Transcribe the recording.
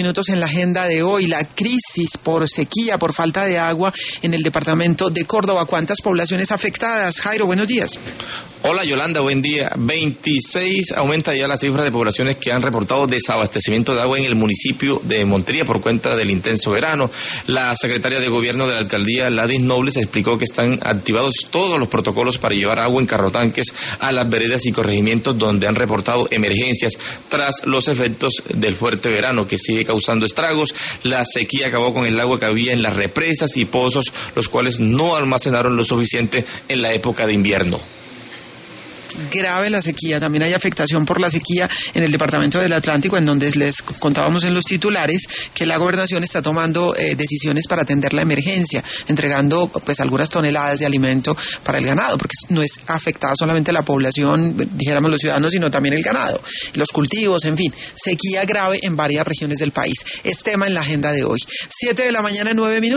minutos en la agenda de hoy, la crisis por sequía, por falta de agua en el departamento de Córdoba. ¿Cuántas poblaciones afectadas? Jairo, buenos días. Hola Yolanda, buen día. 26 aumenta ya la cifra de poblaciones que han reportado desabastecimiento de agua en el municipio de Montería por cuenta del intenso verano. La secretaria de Gobierno de la alcaldía, Ladis Nobles, explicó que están activados todos los protocolos para llevar agua en carrotanques a las veredas y corregimientos donde han reportado emergencias tras los efectos del fuerte verano que sigue causando estragos. La sequía acabó con el agua que había en las represas y pozos, los cuales no almacenaron lo suficiente en la época de invierno. Grave la sequía, también hay afectación por la sequía en el departamento del Atlántico, en donde les contábamos en los titulares que la gobernación está tomando decisiones para atender la emergencia, entregando pues algunas toneladas de alimento para el ganado, porque no es afectada solamente la población, dijéramos los ciudadanos, sino también el ganado, los cultivos, en fin, sequía grave en varias regiones del país. Es tema en la agenda de hoy. 7 de la mañana, 9 minutos.